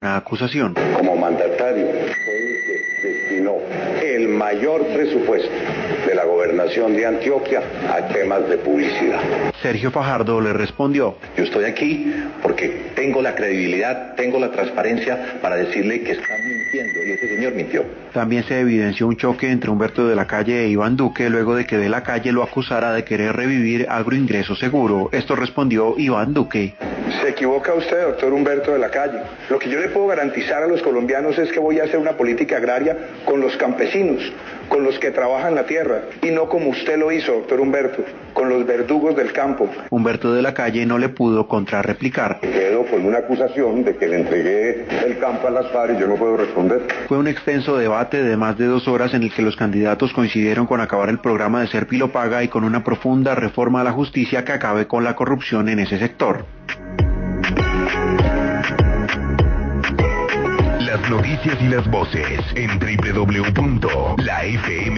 una acusación. Como mandatario, fue el que destinó el mayor presupuesto de la gobernación de Antioquia a temas de publicidad. Sergio Fajardo le respondió: yo estoy aquí porque tengo la credibilidad, tengo la transparencia para decirle que están mintiendo, y ese señor mintió. También se evidenció un choque entre Humberto de la Calle e Iván Duque luego de que de la Calle lo acusara de querer revivir Agroingreso Seguro. Esto respondió Iván Duque: se equivoca usted, doctor Humberto de la Calle. Lo que yo le puedo garantizar a los colombianos es que voy a hacer una política agraria con los campesinos, con los que trabajan la tierra, y no como usted lo hizo, doctor Humberto, con los verdugos del campo. Humberto de la Calle no le pudo contrarreplicar. Quedo con una acusación de que le entregué el campo a las FARC y yo no puedo responder. Fue un extenso debate de más de 2 horas en el que los candidatos coincidieron con acabar el programa de Serpi lo paga y con una profunda reforma a la justicia que acabe con la corrupción en ese sector. Las noticias y las voces en www.lafm.com.